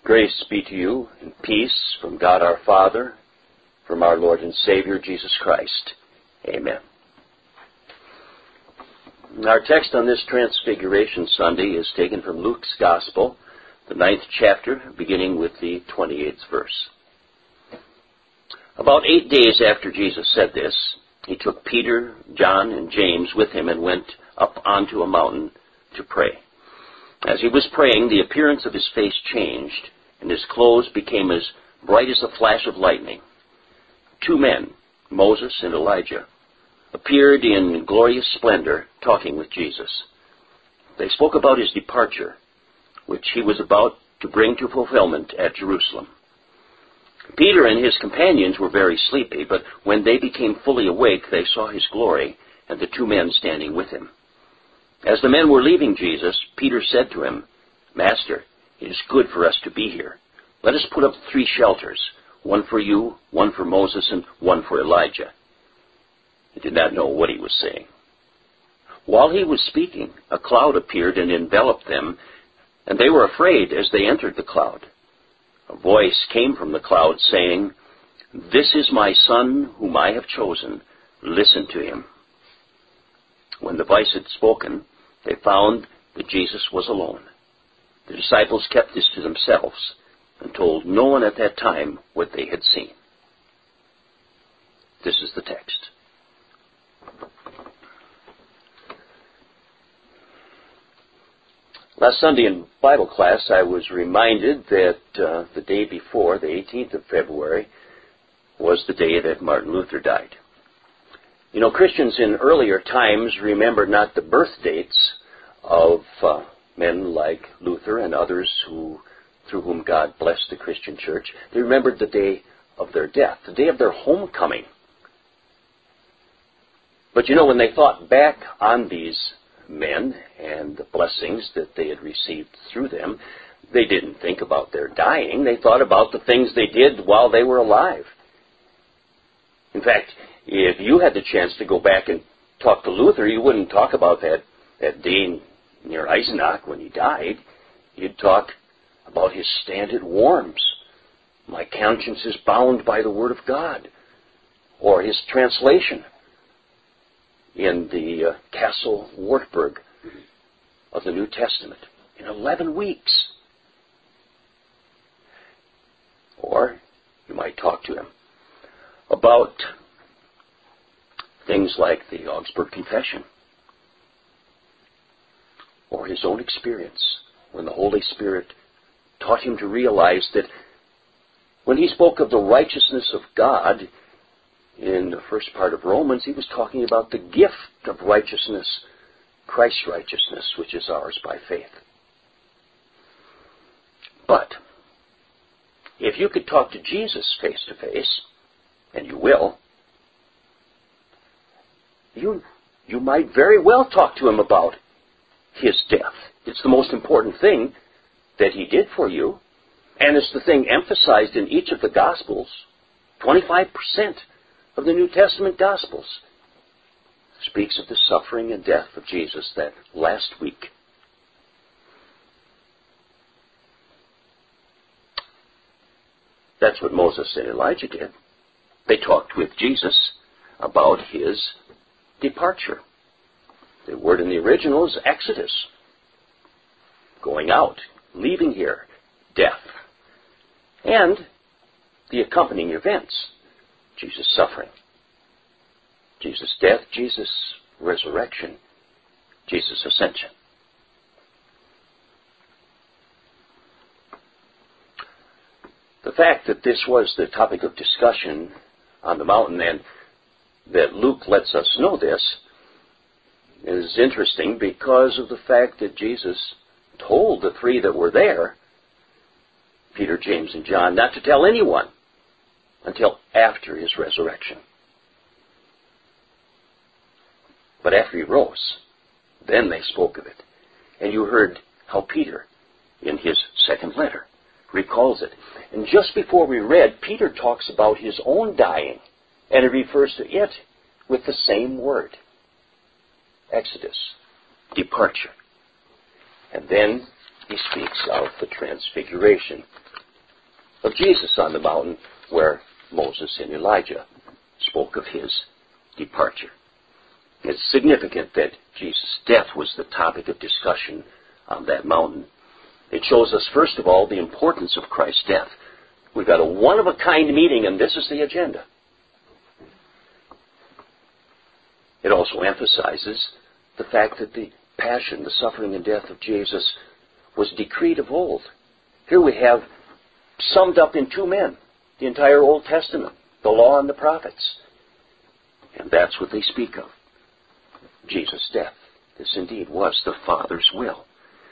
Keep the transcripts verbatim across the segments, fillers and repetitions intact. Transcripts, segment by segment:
Grace be to you and peace from God our Father, from our Lord and Savior Jesus Christ. Amen. Our text on this Transfiguration Sunday is taken from Luke's Gospel, the ninth chapter, beginning with the twenty-eighth verse. About eight days after Jesus said this, he took Peter, John, and James with him and went up onto a mountain to pray. As he was praying, the appearance of his face changed, and his clothes became as bright as a flash of lightning. Two men, Moses and Elijah, appeared in glorious splendor, talking with Jesus. They spoke about his departure, which he was about to bring to fulfillment at Jerusalem. Peter and his companions were very sleepy, but when they became fully awake, they saw his glory and the two men standing with him. As the men were leaving Jesus, Peter said to him, "Master, it is good for us to be here. Let us put up three shelters, one for you, one for Moses, and one for Elijah." He did not know what he was saying. While he was speaking, a cloud appeared and enveloped them, and they were afraid as they entered the cloud. A voice came from the cloud saying, "This is my Son whom I have chosen. Listen to him." When the voice had spoken, they found that Jesus was alone. The disciples kept this to themselves and told no one at that time what they had seen. This is the text. Last Sunday in Bible class, I was reminded that uh, the day before, the eighteenth of February, was the day that Martin Luther died. You know, Christians in earlier times remembered not the birth dates of uh, men like Luther and others who, through whom God blessed the Christian church. They remembered the day of their death, the day of their homecoming. But you know, when they thought back on these men and the blessings that they had received through them, they didn't think about their dying. They thought about the things they did while they were alive. In fact, if you had the chance to go back and talk to Luther, you wouldn't talk about that, that day near Eisenach when he died. You'd talk about his stand at Worms. "My conscience is bound by the word of God." Or his translation in the uh, Castle Wartburg of the New Testament in eleven weeks. Or you might talk to him about things like the Augsburg Confession, or his own experience when the Holy Spirit taught him to realize that when he spoke of the righteousness of God in the first part of Romans, he was talking about the gift of righteousness, Christ's righteousness, which is ours by faith. But if you could talk to Jesus face to face, and you will, you, you might very well talk to him about his death. It's the most important thing that he did for you, and it's the thing emphasized in each of the Gospels. twenty-five percent of the New Testament Gospels speaks of the suffering and death of Jesus that last week. That's what Moses and Elijah did. They talked with Jesus about his departure. The word in the original is exodus. Going out, leaving here, death. And the accompanying events. Jesus' suffering, Jesus' death, Jesus' resurrection, Jesus' ascension. The fact that this was the topic of discussion on the mountain, and that Luke lets us know this, is interesting because of the fact that Jesus told the three that were there, Peter, James, and John, not to tell anyone until after his resurrection. But after he rose, then they spoke of it. And you heard how Peter, in his second letter, recalls it. And just before we read, Peter talks about his own dying, and he refers to it with the same word. Exodus, departure. And then he speaks of the transfiguration of Jesus on the mountain where Moses and Elijah spoke of his departure. It's significant that Jesus' death was the topic of discussion on that mountain. It shows us, first of all, the importance of Christ's death. We've got a one-of-a-kind meeting, and this is the agenda. It also emphasizes the fact that the passion, the suffering and death of Jesus was decreed of old. Here we have summed up in two men, the entire Old Testament, the law and the prophets. And that's what they speak of, Jesus' death. This indeed was the Father's will.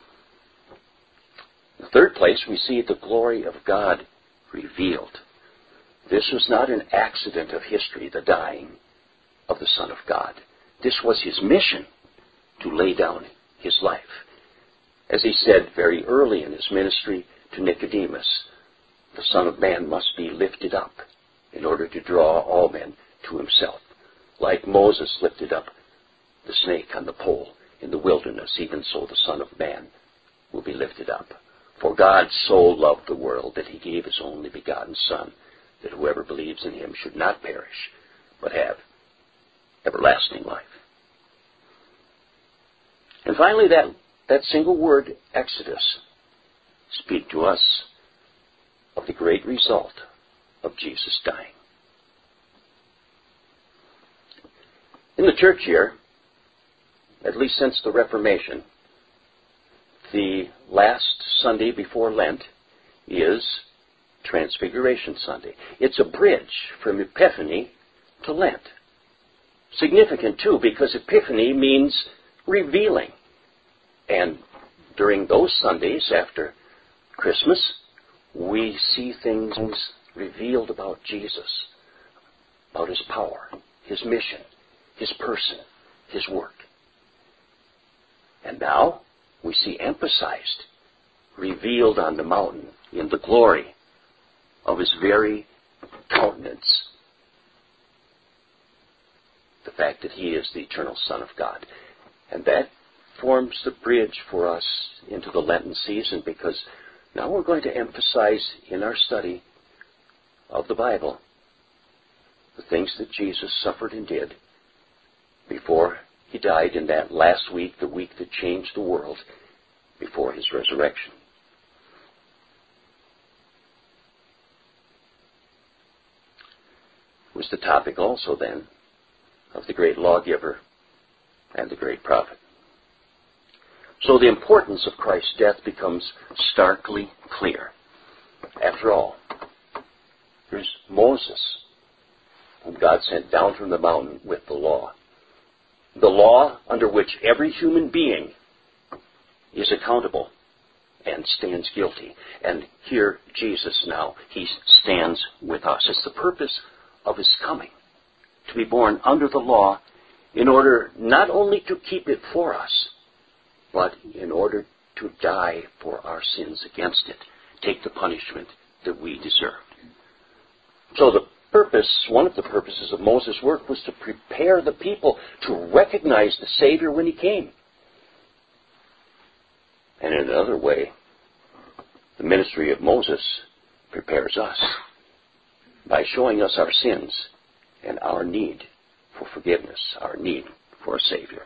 In the third place, we see the glory of God revealed. This was not an accident of history, the dying of the Son of God. This was his mission, to lay down his life. As he said very early in his ministry to Nicodemus, the Son of Man must be lifted up in order to draw all men to himself. Like Moses lifted up the snake on the pole in the wilderness, even so the Son of Man will be lifted up. For God so loved the world that he gave his only begotten Son, that whoever believes in him should not perish, but have everlasting life. And finally, that, that single word, Exodus, speak to us of the great result of Jesus dying. In the church year, at least since the Reformation, the last Sunday before Lent is Transfiguration Sunday. It's a bridge from Epiphany to Lent. Significant, too, because Epiphany means revealing. And during those Sundays after Christmas, we see things revealed about Jesus, about his power, his mission, his person, his work. And now we see emphasized, revealed on the mountain in the glory of his very countenance, the fact that he is the eternal Son of God. And that forms the bridge for us into the Lenten season, because now we're going to emphasize in our study of the Bible the things that Jesus suffered and did before he died in that last week, the week that changed the world, before his resurrection. It was the topic also then of the great lawgiver and the great prophet. So the importance of Christ's death becomes starkly clear. After all, here's Moses, whom God sent down from the mountain with the law. The law under which every human being is accountable and stands guilty. And here Jesus now, he stands with us. It's the purpose of his coming, to be born under the law in order not only to keep it for us, but in order to die for our sins against it, take the punishment that we deserved. So the purpose, one of the purposes of Moses' work was to prepare the people to recognize the Savior when he came. And in another way, the ministry of Moses prepares us by showing us our sins and our need for forgiveness, our need for a Savior.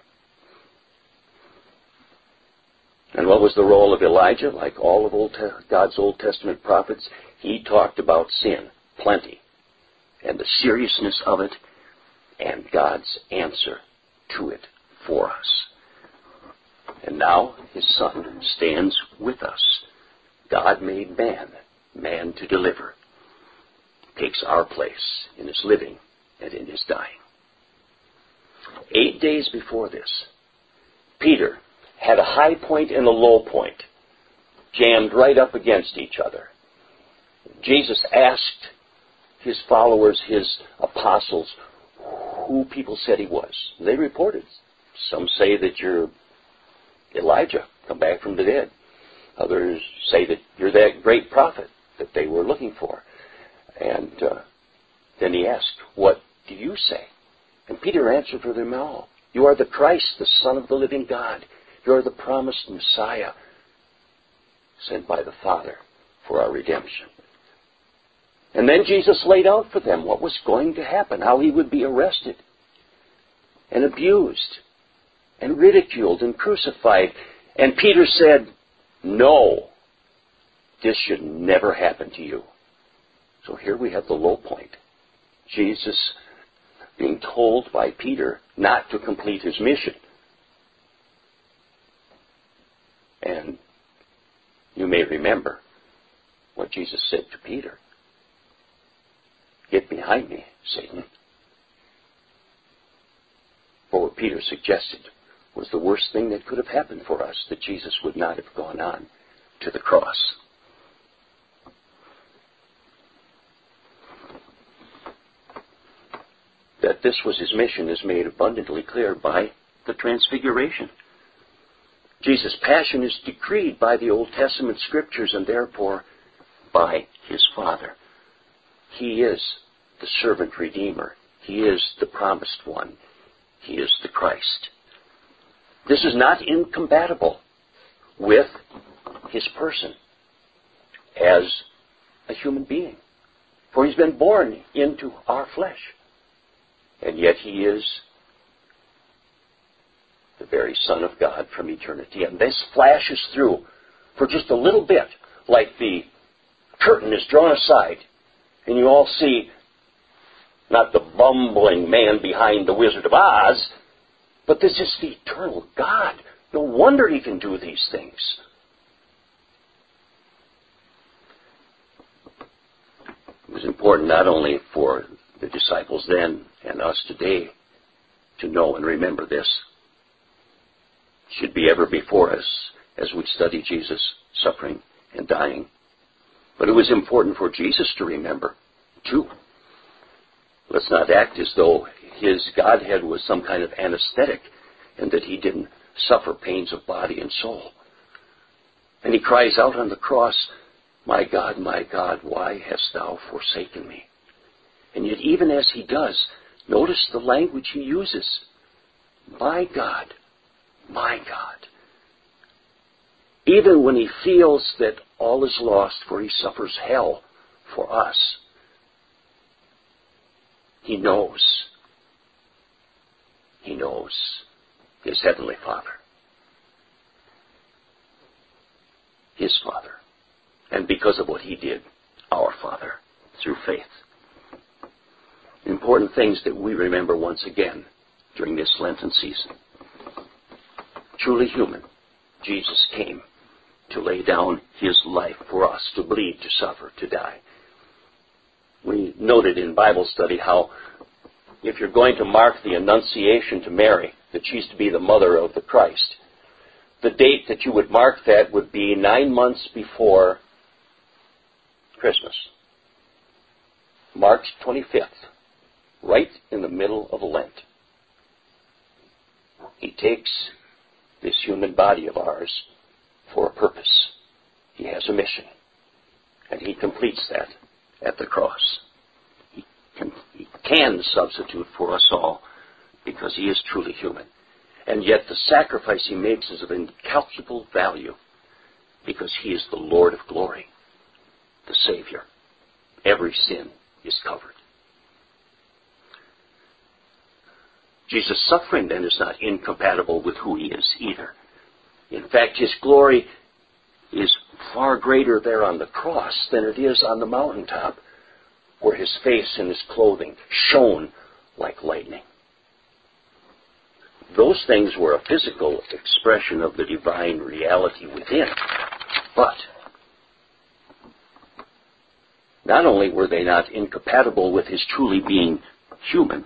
And what was the role of Elijah? Like all of Old Te- God's Old Testament prophets, he talked about sin plenty, and the seriousness of it, and God's answer to it for us. And now his Son stands with us. God made man, man to deliver, takes our place in his living and in his dying. Eight days before this, Peter had a high point and a low point, jammed right up against each other. Jesus asked his followers, his apostles, who people said he was. They reported. Some say that you're Elijah, come back from the dead. Others say that you're that great prophet that they were looking for. And uh, then he asked, what do you say? And Peter answered for them all, you are the Christ, the Son of the living God. You are the promised Messiah, sent by the Father for our redemption. And then Jesus laid out for them what was going to happen, how he would be arrested and abused and ridiculed and crucified. And Peter said, no, this should never happen to you. So here we have the low point. Jesus being told by Peter not to complete his mission. And you may remember what Jesus said to Peter. Get behind me, Satan. For what Peter suggested was the worst thing that could have happened for us, that Jesus would not have gone on to the cross. That this was his mission is made abundantly clear by the Transfiguration. Jesus' passion is decreed by the Old Testament Scriptures and therefore by his Father. He is the servant Redeemer. He is the promised one. He is the Christ. This is not incompatible with his person as a human being. For he's been born into our flesh. And yet he is the very Son of God from eternity. And this flashes through for just a little bit, like the curtain is drawn aside, and you all see not the bumbling man behind the Wizard of Oz, but this is the eternal God. No wonder he can do these things. It was important not only for the disciples then and us today to know and remember this. It should be ever before us as we study Jesus suffering and dying. But it was important for Jesus to remember, too. Let's not act as though his Godhead was some kind of anesthetic and that he didn't suffer pains of body and soul. And he cries out on the cross, my God, my God, why hast thou forsaken me? And yet even as he does, notice the language he uses. My God, my God. Even when he feels that all is lost, for he suffers hell for us, he knows. He knows his heavenly Father. His Father. And because of what he did, our Father, through faith. Important things that we remember once again during this Lenten season. Truly human, Jesus came to lay down his life for us, to bleed, to suffer, to die. We noted in Bible study how if you're going to mark the Annunciation to Mary, that she's to be the mother of the Christ, the date that you would mark that would be nine months before Christmas. March twenty-fifth, right in the middle of Lent. He takes this human body of ours for a purpose. He has a mission. And he completes that at the cross. He can, he can substitute for us all because he is truly human. And yet the sacrifice he makes is of incalculable value because he is the Lord of glory, the Savior. Every sin is covered. Jesus' suffering then is not incompatible with who he is either. In fact, his glory is far greater there on the cross than it is on the mountaintop, where his face and his clothing shone like lightning. Those things were a physical expression of the divine reality within. But not only were they not incompatible with his truly being human,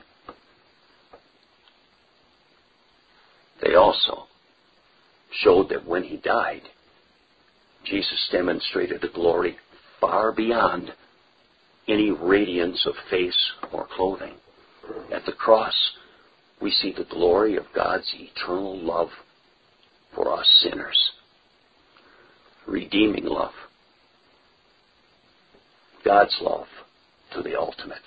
they also showed that when he died, Jesus demonstrated a glory far beyond any radiance of face or clothing. At the cross, we see the glory of God's eternal love for us sinners. Redeeming love. God's love to the ultimate.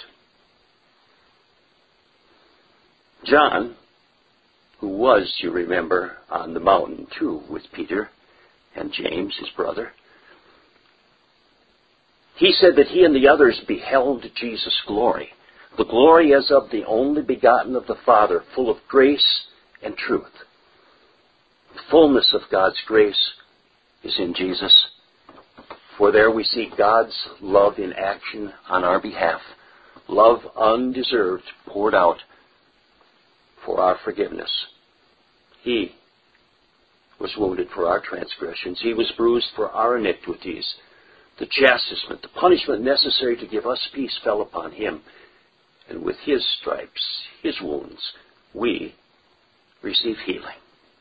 John, who was, you remember, on the mountain too with Peter and James, his brother, He said that he and the others beheld Jesus' glory, the glory as of the only begotten of the Father, full of grace and truth. The fullness of God's grace is in Jesus, for there we see God's love in action on our behalf, love undeserved poured out for our forgiveness. He was wounded for our transgressions. He was bruised for our iniquities. The chastisement, the punishment necessary to give us peace fell upon him. And with his stripes, his wounds, we receive healing.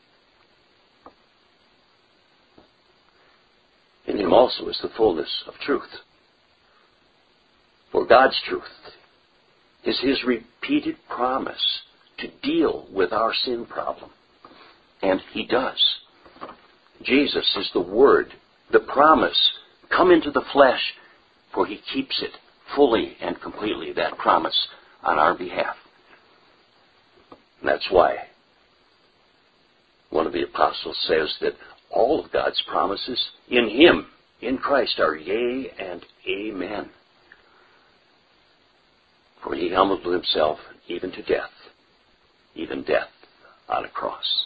In him also is the fullness of truth. For God's truth is his repeated promise to deal with our sin problem. And he does. Jesus is the Word, the promise, come into the flesh, for he keeps it fully and completely, that promise, on our behalf. And that's why one of the apostles says that all of God's promises in him, in Christ, are yea and amen. For he humbled himself even to death, even death on a cross.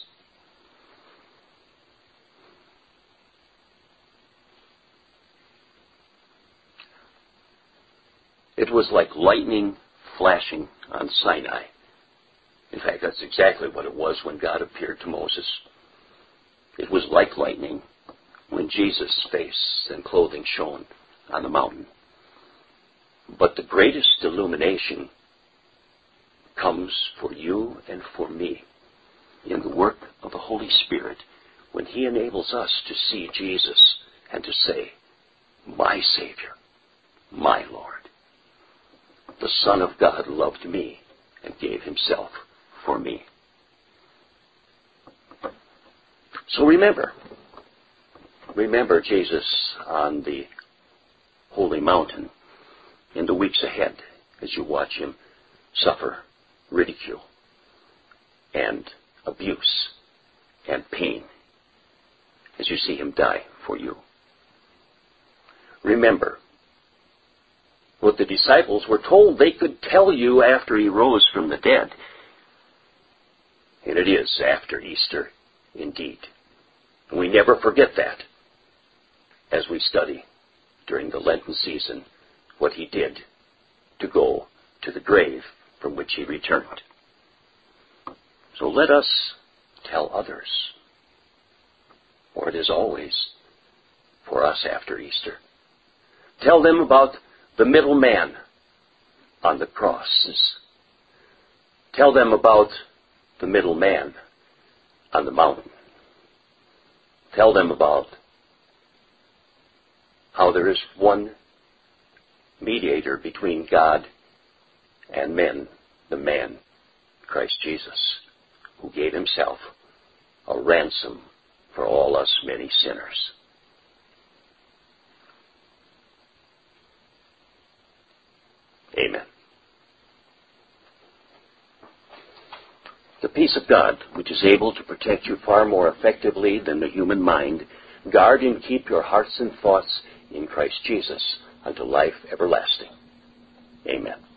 It was like lightning flashing on Sinai. In fact, that's exactly what it was when God appeared to Moses. It was like lightning when Jesus' face and clothing shone on the mountain. But the greatest illumination comes for you and for me in the work of the Holy Spirit when he enables us to see Jesus and to say, my Savior, my Lord. The Son of God loved me and gave himself for me. So remember, remember Jesus on the holy mountain in the weeks ahead as you watch him suffer ridicule and abuse and pain, as you see him die for you. Remember what the disciples were told they could tell you after he rose from the dead. And it is after Easter, indeed. And we never forget that as we study during the Lenten season what he did to go to the grave from which he returned. So let us tell others, for it is always for us after Easter. Tell them about the middle man on the crosses. Tell them about the middle man on the mountain. Tell them about how there is one mediator between God and men, the man, Christ Jesus, who gave himself a ransom for all us many sinners. Amen. The peace of God, which is able to protect you far more effectively than the human mind, guard and keep your hearts and thoughts in Christ Jesus unto life everlasting. Amen.